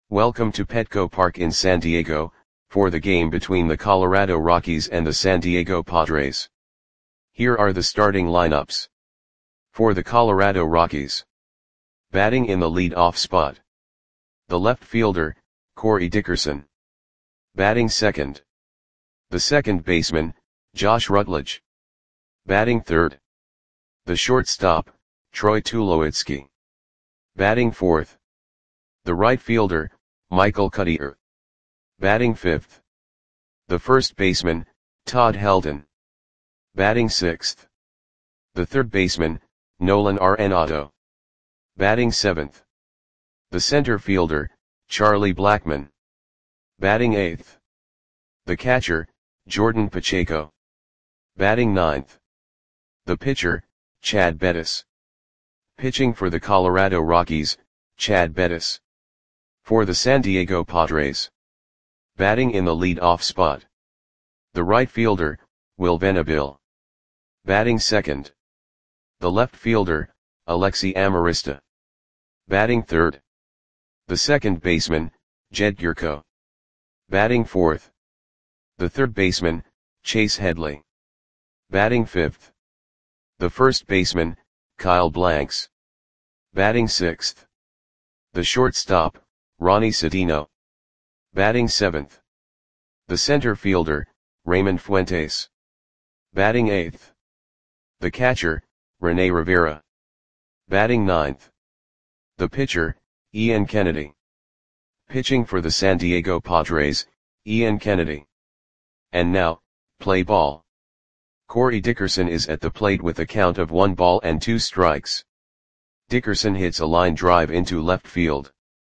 Welcome to Petco Park in San Diego, for the game between the Colorado Rockies and the San Diego Padres. Here are the starting lineups. For the Colorado Rockies. Batting in the lead-off spot. The left fielder, Corey Dickerson. Batting second. The second baseman, Josh Rutledge. Batting third. The shortstop, Troy Tulowitzki. Batting fourth. The right fielder, Michael Cuddyer. Batting fifth. The first baseman, Todd Helton. Batting sixth. The third baseman, Nolan Arenado. Batting seventh. The center fielder, Charlie Blackmon. Batting eighth. The catcher, Jordan Pacheco. Batting ninth. The pitcher, Chad Bettis. Pitching for the Colorado Rockies, Chad Bettis. For the San Diego Padres. Batting in the lead-off spot. The right fielder, Will Venable. Batting second. The left fielder, Alexi Amarista. Batting third. The second baseman, Jed Gyorko. Batting fourth. The third baseman, Chase Headley. Batting fifth. The first baseman, Kyle Blanks. Batting sixth. The shortstop, Ronnie Sedino. Batting seventh. The center fielder, Raymond Fuentes. Batting eighth. The catcher, Rene Rivera. Batting ninth. The pitcher, Ian Kennedy. Pitching for the San Diego Padres, Ian Kennedy. And now, play ball. Corey Dickerson is at the plate with a count of 1 ball and 2 strikes. Dickerson hits a line drive into left field.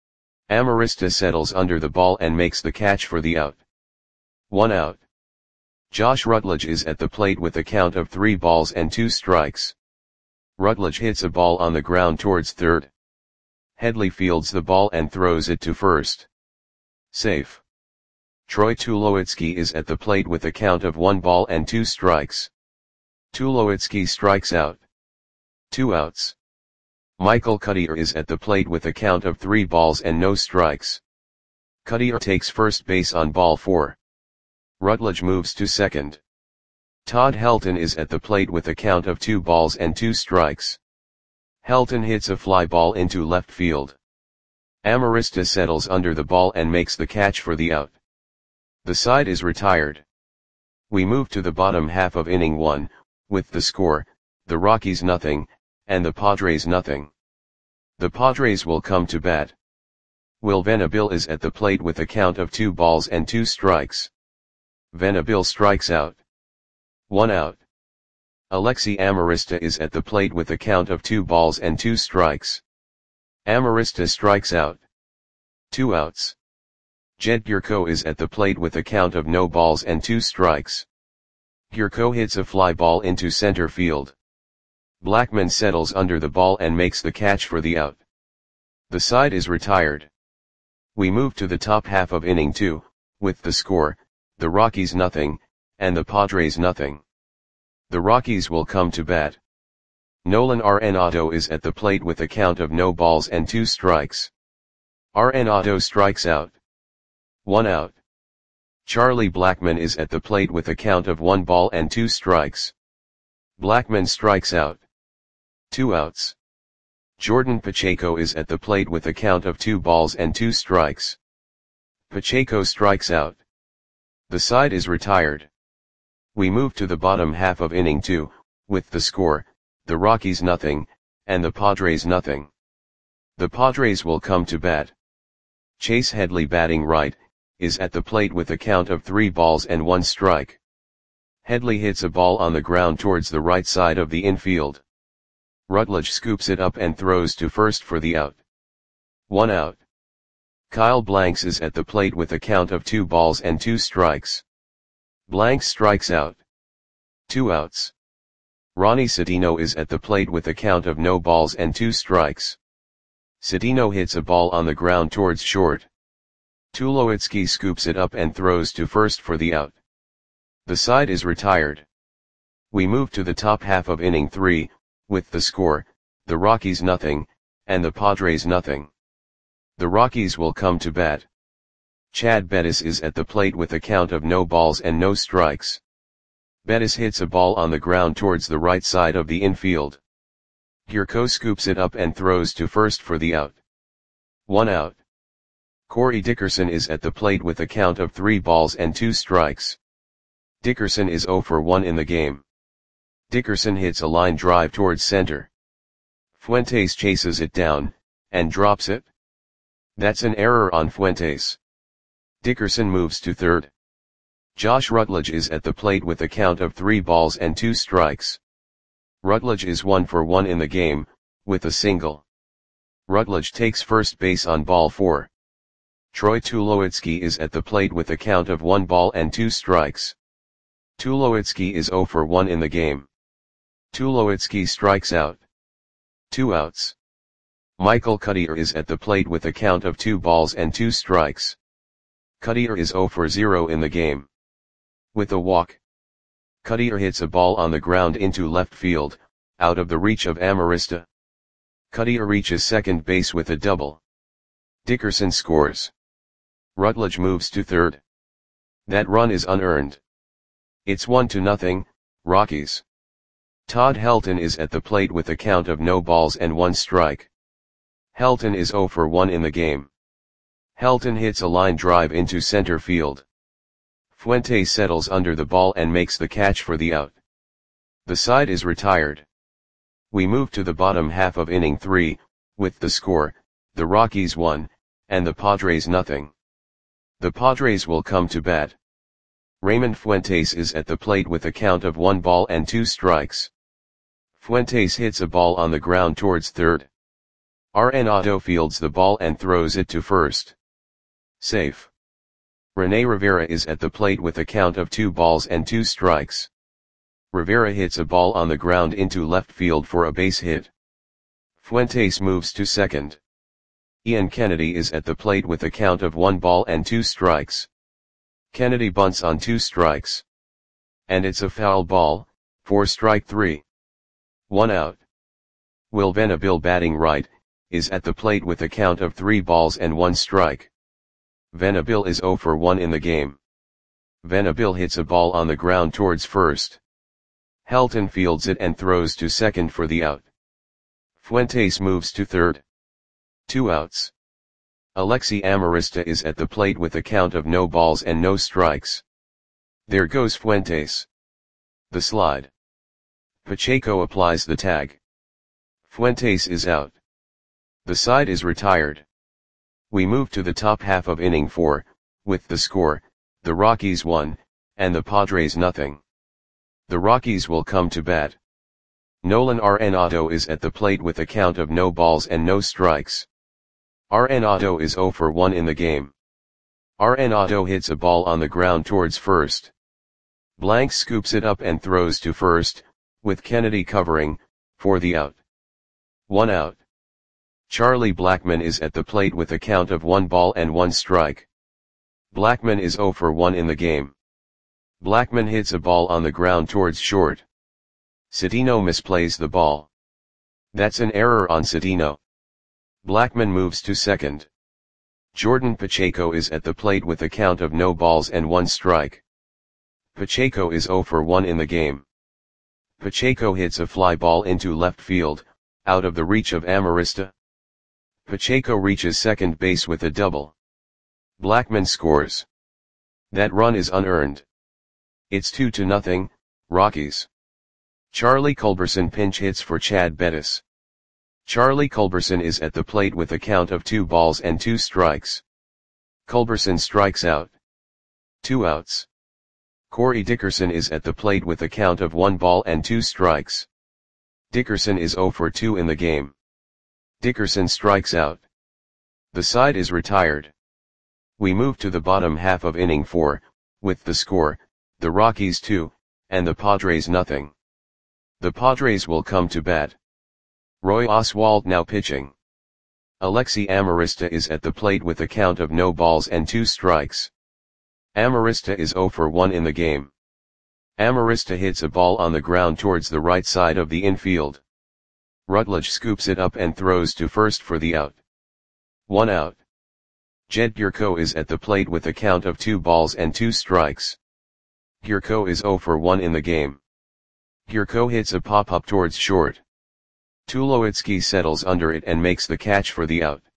Amarista settles under the ball and makes the catch for the out. 1 out. Josh Rutledge is at the plate with a count of 3 balls and 2 strikes. Rutledge hits a ball on the ground towards third. Headley fields the ball and throws it to first. Safe. Troy Tulowitzki is at the plate with a count of 1 ball and 2 strikes. Tulowitzki strikes out. 2 outs. Michael Cuddyer is at the plate with a count of 3 balls and no strikes. Cuddyer takes first base on ball 4. Rutledge moves to second. Todd Helton is at the plate with a count of 2 balls and 2 strikes. Helton hits a fly ball into left field. Amarista settles under the ball and makes the catch for the out. The side is retired. We move to the bottom half of inning 1, with the score, the Rockies nothing, and the Padres nothing. The Padres will come to bat. Will Venable is at the plate with a count of 2 balls and 2 strikes. Venable strikes out. 1 out. Alexi Amarista is at the plate with a count of 2 balls and 2 strikes. Amarista strikes out. 2 outs. Jed Gyorko is at the plate with a count of no balls and 2 strikes. Gyorko hits a fly ball into center field. Blackmon settles under the ball and makes the catch for the out. The side is retired. We move to the top half of inning 2, with the score, the Rockies nothing, and the Padres nothing. The Rockies will come to bat. Nolan Arenado is at the plate with a count of no balls and 2 strikes. Arenado strikes out. 1 out. Charlie Blackmon is at the plate with a count of 1 ball and 2 strikes. Blackmon strikes out. 2 outs. Jordan Pacheco is at the plate with a count of 2 balls and 2 strikes. Pacheco strikes out. The side is retired. We move to the bottom half of inning 2, with the score, the Rockies nothing, and the Padres nothing. The Padres will come to bat. Chase Headley batting right, is at the plate with a count of 3 balls and 1 strike. Headley hits a ball on the ground towards the right side of the infield. Rutledge scoops it up and throws to first for the out. 1 out. Kyle Blanks is at the plate with a count of 2 balls and 2 strikes. Blanks strikes out. 2 outs. Ronnie Sedino is at the plate with a count of no balls and 2 strikes. Sedino hits a ball on the ground towards short. Tulowitzki scoops it up and throws to first for the out. The side is retired. We move to the top half of inning 3, with the score, the Rockies nothing, and the Padres nothing. The Rockies will come to bat. Chad Bettis is at the plate with a count of no balls and no strikes. Bettis hits a ball on the ground towards the right side of the infield. Gurko scoops it up and throws to first for the out. 1 out. Corey Dickerson is at the plate with a count of 3 balls and 2 strikes. Dickerson is 0 for 1 in the game. Dickerson hits a line drive towards center. Fuentes chases it down, and drops it. That's an error on Fuentes. Dickerson moves to third. Josh Rutledge is at the plate with a count of 3 balls and 2 strikes. Rutledge is 1 for 1 in the game, with a single. Rutledge takes first base on ball 4. Troy Tulowitzki is at the plate with a count of 1 ball and 2 strikes. Tulowitzki is 0 for 1 in the game. Tulowitzki strikes out. 2 outs. Michael Cuddyer is at the plate with a count of 2 balls and 2 strikes. Cuddyer is 0 for 0 in the game. With a walk. Cuddyer hits a ball on the ground into left field, out of the reach of Amarista. Cuddyer reaches second base with a double. Dickerson scores. Rutledge moves to third. That run is unearned. It's 1-0, Rockies. Todd Helton is at the plate with a count of no balls and 1 strike. Helton is 0 for 1 in the game. Helton hits a line drive into center field. Fuentes settles under the ball and makes the catch for the out. The side is retired. We move to the bottom half of inning 3, with the score, the Rockies 1, and the Padres nothing. The Padres will come to bat. Raymond Fuentes is at the plate with a count of 1 ball and 2 strikes. Fuentes hits a ball on the ground towards third. Arenado fields the ball and throws it to first. Safe. Rene Rivera is at the plate with a count of 2 balls and 2 strikes. Rivera hits a ball on the ground into left field for a base hit. Fuentes moves to second. Ian Kennedy is at the plate with a count of 1 ball and 2 strikes. Kennedy bunts on 2 strikes. And it's a foul ball, for strike 3. 1 out. Will Venable, batting right, is at the plate with a count of 3 balls and 1 strike. Venable is 0 for 1 in the game. Venable hits a ball on the ground towards first. Helton fields it and throws to second for the out. Fuentes moves to third. 2 outs. Alexi Amarista is at the plate with a count of no balls and no strikes. There goes Fuentes. The slide. Pacheco applies the tag. Fuentes is out. The side is retired. We move to the top half of inning 4, with the score, the Rockies 1, and the Padres nothing. The Rockies will come to bat. Nolan Arenado is at the plate with a count of no balls and no strikes. Arenado is 0 for 1 in the game. Arenado hits a ball on the ground towards first. Blank scoops it up and throws to first, with Kennedy covering, for the out. 1 out. Charlie Blackmon is at the plate with a count of 1 ball and 1 strike. Blackmon is 0 for 1 in the game. Blackmon hits a ball on the ground towards short. Cedeno misplays the ball. That's an error on Cedeno. Blackmon moves to second. Jordan Pacheco is at the plate with a count of no balls and 1 strike. Pacheco is 0 for 1 in the game. Pacheco hits a fly ball into left field, out of the reach of Amarista. Pacheco reaches second base with a double. Blackmon scores. That run is unearned. It's 2-0, Rockies. Charlie Culberson pinch hits for Chad Bettis. Charlie Culberson is at the plate with a count of 2 balls and 2 strikes. Culberson strikes out. 2 outs. Corey Dickerson is at the plate with a count of 1 ball and 2 strikes. Dickerson is 0 for 2 in the game. Dickerson strikes out. The side is retired. We move to the bottom half of inning 4, with the score, the Rockies 2, and the Padres nothing. The Padres will come to bat. Roy Oswalt now pitching. Alexi Amarista is at the plate with a count of no balls and 2 strikes. Amarista is 0 for 1 in the game. Amarista hits a ball on the ground towards the right side of the infield. Rutledge scoops it up and throws to first for the out. 1 out. Jed Gierko is at the plate with a count of 2 balls and 2 strikes. Gierko is 0 for 1 in the game. Gierko hits a pop-up towards short. Tulowitzki settles under it and makes the catch for the out.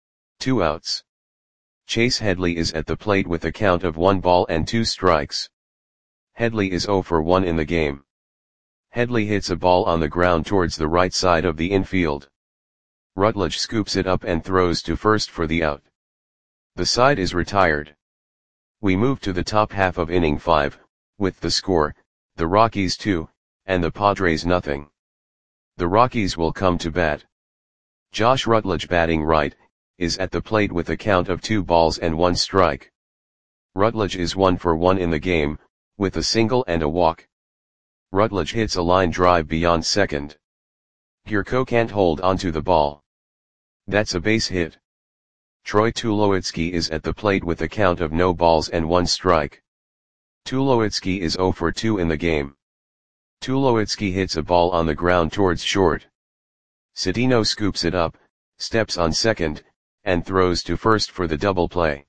2 outs. Chase Headley is at the plate with a count of 1 ball and 2 strikes. Headley is 0 for 1 in the game. Headley hits a ball on the ground towards the right side of the infield. Rutledge scoops it up and throws to first for the out. The side is retired. We move to the top half of inning 5, with the score, the Rockies 2, and the Padres nothing. The Rockies will come to bat. Josh Rutledge, batting right, is at the plate with a count of 2 balls and 1 strike. Rutledge is 1 for 1 in the game, with a single and a walk. Rutledge hits a line drive beyond second. Gierko can't hold onto the ball. That's a base hit. Troy Tulowitzki is at the plate with a count of no balls and 1 strike. Tulowitzki is 0 for 2 in the game. Tulowitzki hits a ball on the ground towards short. Cedeno scoops it up, steps on second, and throws to first for the double play.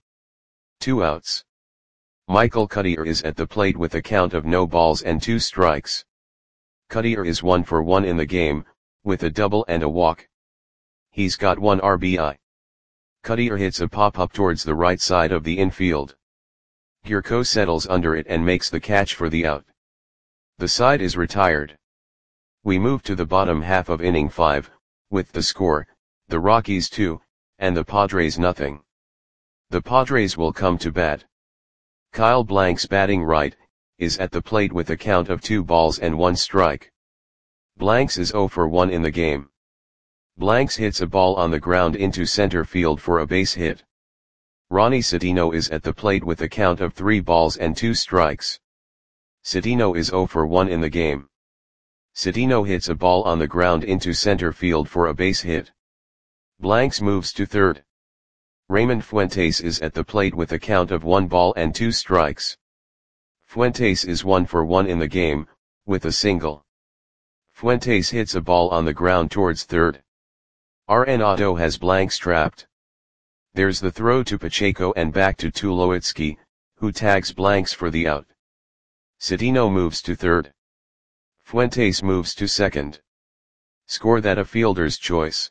2 outs. Michael Cuddyer is at the plate with a count of no balls and 2 strikes. Cuddyer is 1 for 1 in the game, with a double and a walk. He's got 1 RBI. Cuddyer hits a pop-up towards the right side of the infield. Gierko settles under it and makes the catch for the out. The side is retired. We move to the bottom half of inning 5, with the score, the Rockies 2, and the Padres nothing. The Padres will come to bat. Kyle Blanks, batting right, is at the plate with a count of 2 balls and 1 strike. Blanks is 0 for 1 in the game. Blanks hits a ball on the ground into center field for a base hit. Ronnie Cedeno is at the plate with a count of 3 balls and 2 strikes. Cedeno is 0 for 1 in the game. Cedeno hits a ball on the ground into center field for a base hit. Blanks moves to third. Raymond Fuentes is at the plate with a count of 1 ball and 2 strikes. Fuentes is 1 for 1 in the game, with a single. Fuentes hits a ball on the ground towards third. Arenado has Blanks trapped. There's the throw to Pacheco and back to Tulowitzki, who tags Blanks for the out. Cedeno moves to third. Fuentes moves to second. Score that a fielder's choice.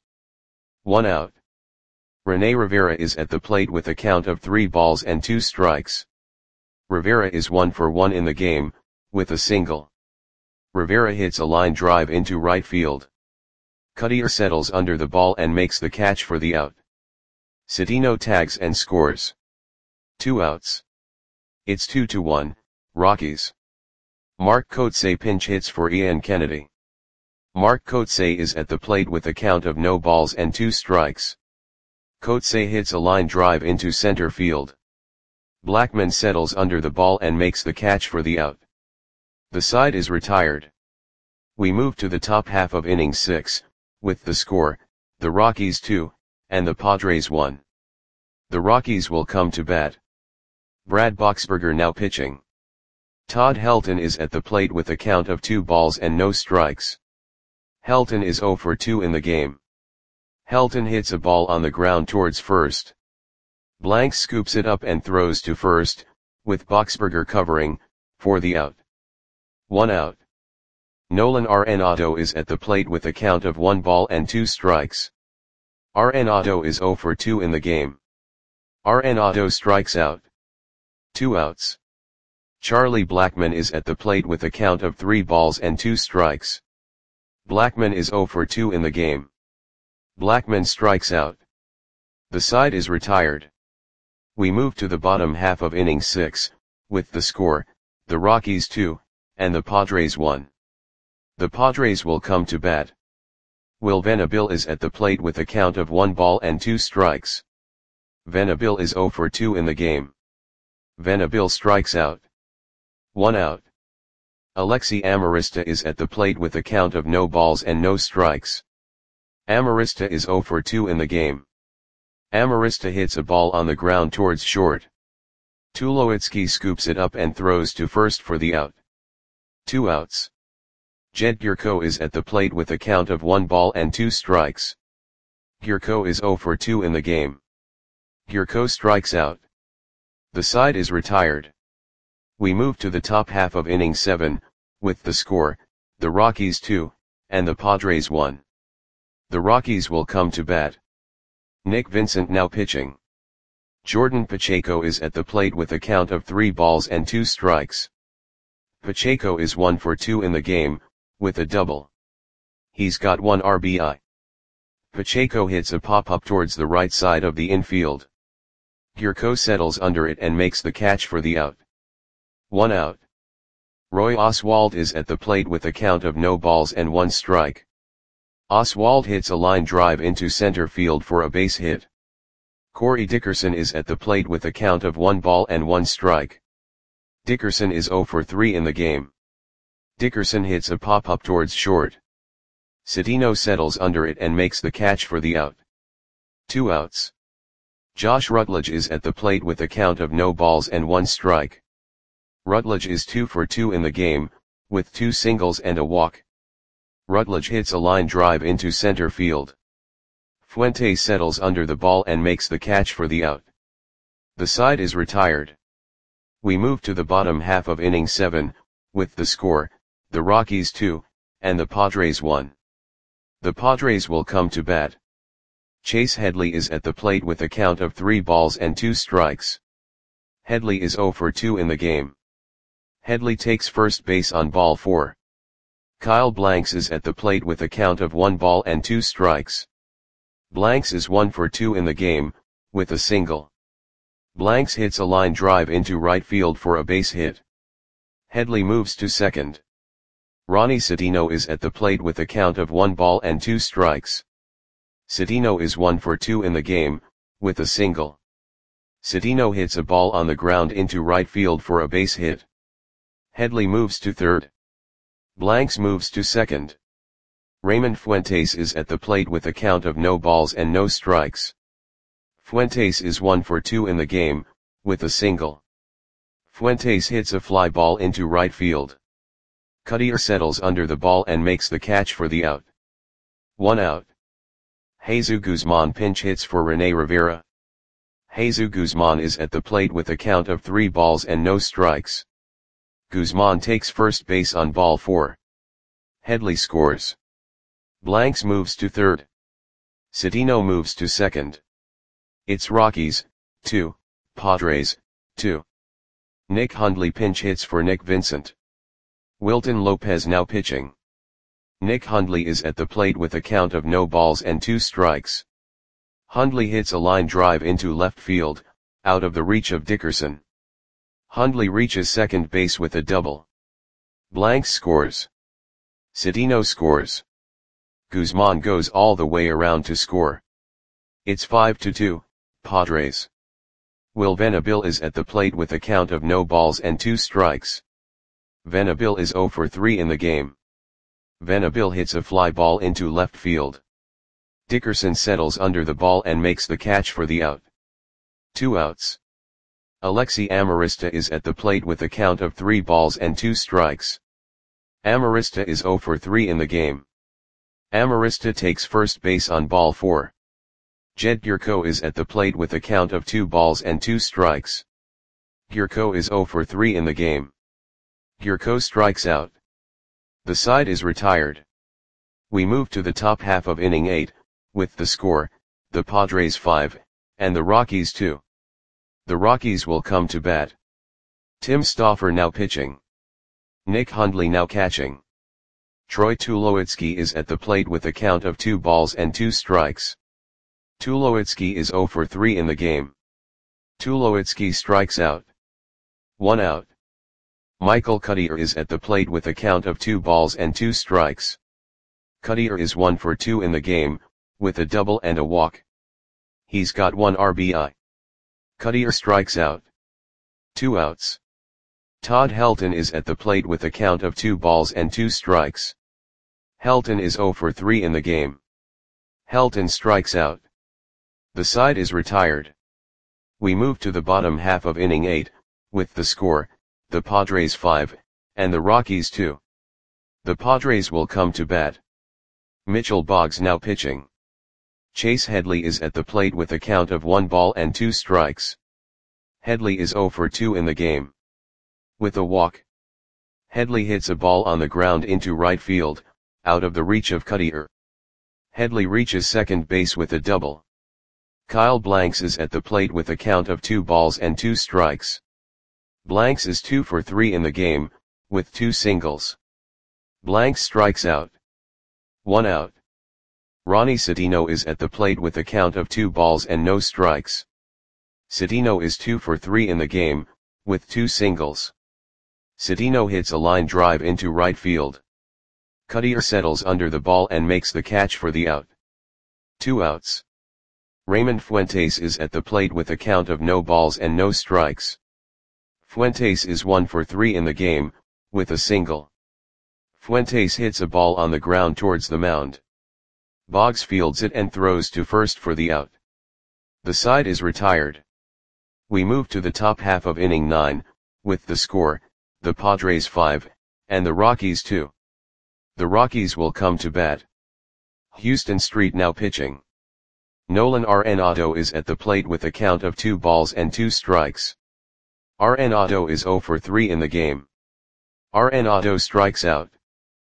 1 out. Rene Rivera is at the plate with a count of 3 balls and 2 strikes. Rivera is 1 for 1 in the game, with a single. Rivera hits a line drive into right field. Cuddyer settles under the ball and makes the catch for the out. Cedeno tags and scores. 2 outs. It's 2-1, Rockies. Mark Kotsay pinch hits for Ian Kennedy. Mark Kotsay is at the plate with a count of no balls and 2 strikes. Kotsay hits a line drive into center field. Blackman settles under the ball and makes the catch for the out. The side is retired. We move to the top half of inning 6, with the score, the Rockies 2, and the Padres 1. The Rockies will come to bat. Brad Boxberger now pitching. Todd Helton is at the plate with a count of 2 balls and no strikes. Helton is 0 for 2 in the game. Helton hits a ball on the ground towards first. Blanks scoops it up and throws to first, with Boxberger covering, for the out. 1 out. Nolan Arenado is at the plate with a count of 1 ball and 2 strikes. Arenado is 0 for 2 in the game. Arenado strikes out. 2 outs. Charlie Blackmon is at the plate with a count of 3 balls and 2 strikes. Blackmon is 0 for 2 in the game. Blackmon strikes out. The side is retired. We move to the bottom half of inning 6, with the score, the Rockies 2, and the Padres 1. The Padres will come to bat. Will Venable is at the plate with a count of 1 ball and 2 strikes. Venable is 0 for 2 in the game. Venable strikes out. 1 out. Alexi Amarista is at the plate with a count of no balls and no strikes. Amarista is 0 for 2 in the game. Amarista hits a ball on the ground towards short. Tulowitzki scoops it up and throws to first for the out. 2 outs. Jed Gierko is at the plate with a count of 1 ball and 2 strikes. Gierko is 0 for 2 in the game. Gurko strikes out. The side is retired. We move to the top half of inning 7, with the score, the Rockies 2, and the Padres 1. The Rockies will come to bat. Nick Vincent now pitching. Jordan Pacheco is at the plate with a count of 3 balls and 2 strikes. Pacheco is 1 for 2 in the game, with a double. He's got 1 RBI. Pacheco hits a pop-up towards the right side of the infield. Gurko settles under it and makes the catch for the out. 1 out. Roy Oswalt is at the plate with a count of no balls and 1 strike. Oswalt hits a line drive into center field for a base hit. Corey Dickerson is at the plate with a count of 1 ball and 1 strike. Dickerson is 0 for 3 in the game. Dickerson hits a pop-up towards short. Cedeno settles under it and makes the catch for the out. 2 outs. Josh Rutledge is at the plate with a count of no balls and 1 strike. Rutledge is 2 for 2 in the game, with 2 singles and a walk. Rutledge hits a line drive into center field. Fuentes settles under the ball and makes the catch for the out. The side is retired. We move to the bottom half of inning 7, with the score, the Rockies 2, and the Padres 1. The Padres will come to bat. Chase Headley is at the plate with a count of 3 balls and 2 strikes. Headley is 0 for 2 in the game. Headley takes first base on ball 4. Kyle Blanks is at the plate with a count of 1 ball and 2 strikes. Blanks is 1 for 2 in the game, with a single. Blanks hits a line drive into right field for a base hit. Headley moves to second. Ronnie Cedeno is at the plate with a count of 1 ball and 2 strikes. Cedeno is 1 for 2 in the game, with a single. Cedeno hits a ball on the ground into right field for a base hit. Headley moves to third. Blanks moves to second. Raymond Fuentes is at the plate with a count of no balls and no strikes. Fuentes is 1 for 2 in the game, with a single. Fuentes hits a fly ball into right field. Cuddyer settles under the ball and makes the catch for the out. 1 out. Jesus Guzman pinch hits for Rene Rivera. Jesus Guzman is at the plate with a count of 3 balls and no strikes. Guzman takes first base on ball 4. Headley scores. Blanks moves to third. Cedeno moves to second. It's Rockies, 2, Padres, 2. Nick Hundley pinch hits for Nick Vincent. Wilton Lopez now pitching. Nick Hundley is at the plate with a count of no balls and 2 strikes. Hundley hits a line drive into left field, out of the reach of Dickerson. Hundley reaches second base with a double. Blanks scores. Cedeno scores. Guzman goes all the way around to score. It's 5-2, Padres. Will Venable is at the plate with a count of no balls and 2 strikes. Venable is 0 for 3 in the game. Venable hits a fly ball into left field. Dickerson settles under the ball and makes the catch for the out. 2 outs. Alexi Amarista is at the plate with a count of 3 balls and 2 strikes. Amarista is 0 for 3 in the game. Amarista takes first base on ball 4. Jed Gurko is at the plate with a count of 2 balls and 2 strikes. Gurko is 0 for 3 in the game. Gurko strikes out. The side is retired. We move to the top half of inning 8, with the score, the Padres 5, and the Rockies 2. The Rockies will come to bat. Tim Stauffer now pitching. Nick Hundley now catching. Troy Tulowitzki is at the plate with a count of 2 balls and 2 strikes. Tulowitzki is 0 for 3 in the game. Tulowitzki strikes out. 1 out. Michael Cuddyer is at the plate with a count of 2 balls and 2 strikes. Cuddyer is 1 for 2 in the game, with a double and a walk. He's got 1 RBI. Cuddyer strikes out. 2 outs. Todd Helton is at the plate with a count of 2 balls and 2 strikes. Helton is 0 for 3 in the game. Helton strikes out. The side is retired. We move to the bottom half of inning 8, with the score, the Padres 5, and the Rockies 2. The Padres will come to bat. Mitchell Boggs now pitching. Chase Headley is at the plate with a count of 1 ball and 2 strikes. Headley is 0 for 2 in the game. With a walk, Headley hits a ball on the ground into right field, out of the reach of Cuttier. Headley reaches second base with a double. Kyle Blanks is at the plate with a count of 2 balls and 2 strikes. Blanks is 2 for 3 in the game, with 2 singles. Blanks strikes out. 1 out. Ronnie Citino is at the plate with a count of 2 balls and no strikes. Citino is 2 for 3 in the game, with 2 singles. Citino hits a line drive into right field. Cuttier settles under the ball and makes the catch for the out. 2 outs. Raymond Fuentes is at the plate with a count of no balls and no strikes. Fuentes is 1 for 3 in the game, with a single. Fuentes hits a ball on the ground towards the mound. Boggs fields it and throws to first for the out. The side is retired. We move to the top half of inning 9, with the score, the Padres 5, and the Rockies 2. The Rockies will come to bat. Houston Street now pitching. Nolan Arenado is at the plate with a count of 2 balls and 2 strikes. Arenado is 0 for 3 in the game. Arenado strikes out.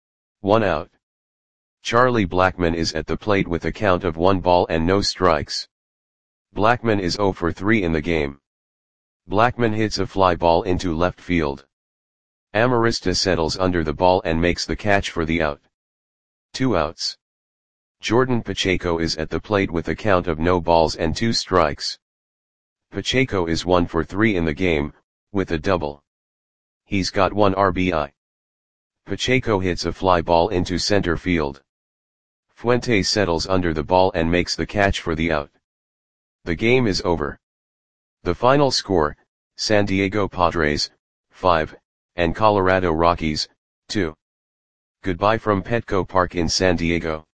1 out. Charlie Blackmon is at the plate with a count of 1 ball and no strikes. Blackmon is 0 for 3 in the game. Blackmon hits a fly ball into left field. Amarista settles under the ball and makes the catch for the out. 2 outs. Jordan Pacheco is at the plate with a count of no balls and 2 strikes. Pacheco is 1 for 3 in the game, with a double. He's got 1 RBI. Pacheco hits a fly ball into center field. Fuentes settles under the ball and makes the catch for the out. The game is over. The final score, San Diego Padres, 5, and Colorado Rockies, 2. Goodbye from Petco Park in San Diego.